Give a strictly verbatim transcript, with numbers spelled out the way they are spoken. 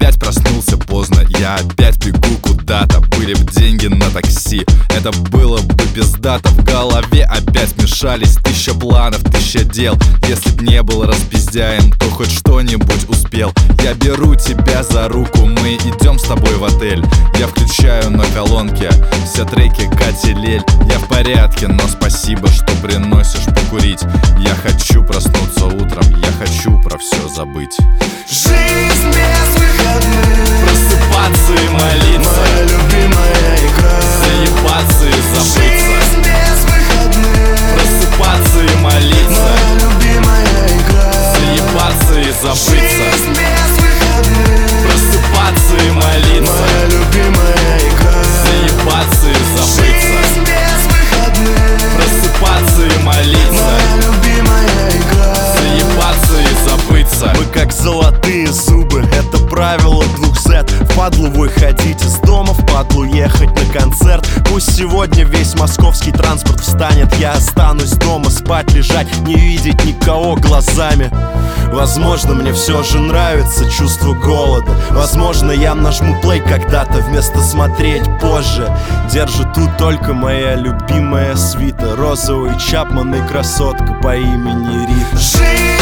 опять проснулся поздно, я опять бегу куда-то. Были б деньги на такси, это было бы пиздато. В голове опять мешались тысяча планов, тысяча дел. Если б не был распиздяем, то хоть что-нибудь успел. Я беру тебя за руку, мы идем с тобой в отель. Я включаю на колонке все треки Кати Лель. Я в порядке, но спасибо, что приносишь покурить. Я хочу проснуться утром, я хочу про все забыть. Жизнь без выходных, просыпаться и молиться, моя любимая игра. Заебаться и забыться. Жизнь без выходных, просыпаться и молиться, моя любимая игра. Заебаться и забыться. Жизнь без выходных, просыпаться и молиться, моя любимая игра. Заебаться и забыться. Жизнь без выходных, просыпаться и молиться, моя любимая игра. Заебаться и забыться. Мы как золотые зубы, это правило двух зет. Впадлу выходить из дома, впадлу ехать на концерт. Пусть сегодня весь московский транспорт встанет, я останусь дома спать, лежать, не видеть никого глазами. Возможно, мне все же нравится чувство голода. Возможно, я нажму плей когда-то вместо смотреть позже. Держит тут только моя любимая свита, розовый Чапман и красотка по имени Рита.